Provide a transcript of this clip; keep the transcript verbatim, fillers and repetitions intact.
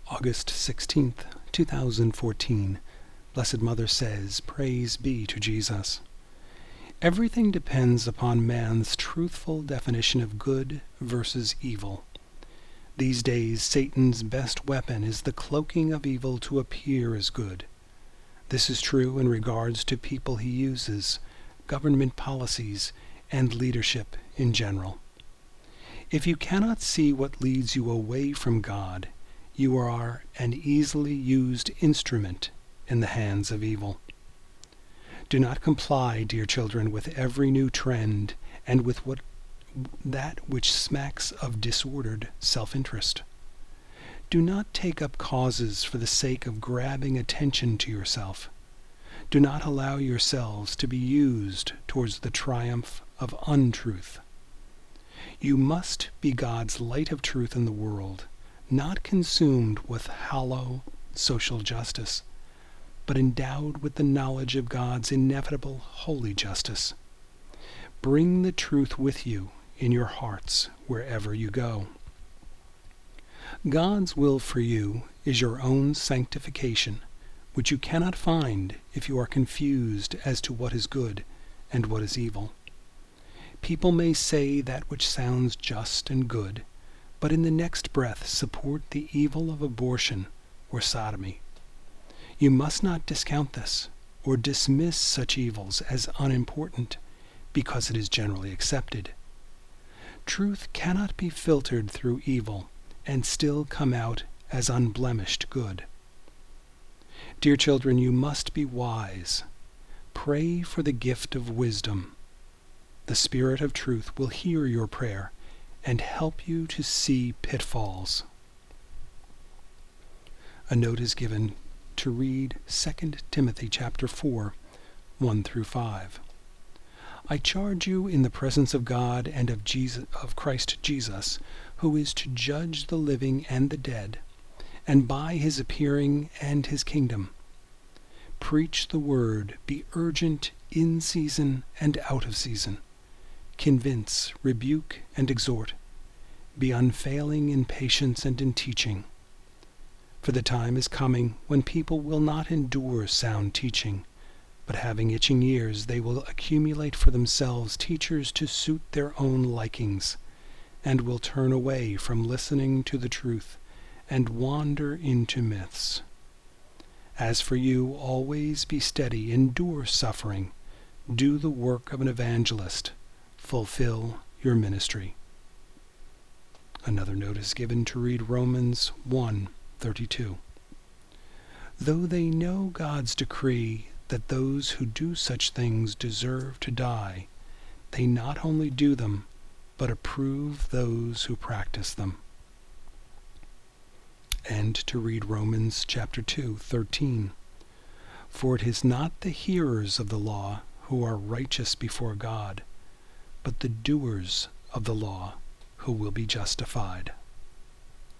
August sixteenth, two thousand fourteen. Blessed Mother says, Praise be to Jesus. Everything depends upon man's truthful definition of good versus evil. These days, Satan's best weapon is the cloaking of evil to appear as good. This is true in regards to people he uses, government policies, and leadership in general. If you cannot see what leads you away from God, you are an easily used instrument in the hands of evil. Do not comply, dear children, with every new trend and with what that which smacks of disordered self-interest. Do not take up causes for the sake of grabbing attention to yourself. Do not allow yourselves to be used towards the triumph of untruth. You must be God's light of truth in the world, not consumed with hollow social justice, but endowed with the knowledge of God's inevitable holy justice. Bring the truth with you in your hearts wherever you go. God's will for you is your own sanctification, which you cannot find if you are confused as to what is good and what is evil. People may say that which sounds just and good, but in the next breath support the evil of abortion or sodomy. You must not discount this or dismiss such evils as unimportant because it is generally accepted. Truth cannot be filtered through evil and still come out as unblemished good. Dear children, you must be wise. Pray for the gift of wisdom. The Spirit of truth will hear your prayer and help you to see pitfalls. A note is given to read Second Timothy chapter four, one through five. I charge you in the presence of God and of Jesus, of Christ Jesus, who is to judge the living and the dead, and by his appearing and his kingdom. Preach the word, be urgent in season and out of season. Convince, rebuke, and exhort. Be unfailing in patience and in teaching. For the time is coming when people will not endure sound teaching, but having itching ears they will accumulate for themselves teachers to suit their own likings, and will turn away from listening to the truth and wander into myths. As for you, always be steady, endure suffering, do the work of an evangelist, fulfill your ministry. Another note is given to read Romans one thirty-two. Though they know God's decree that those who do such things deserve to die, they not only do them, but approve those who practice them. And to read Romans chapter two thirteen. For it is not the hearers of the law who are righteous before God, but the doers of the law who will be justified.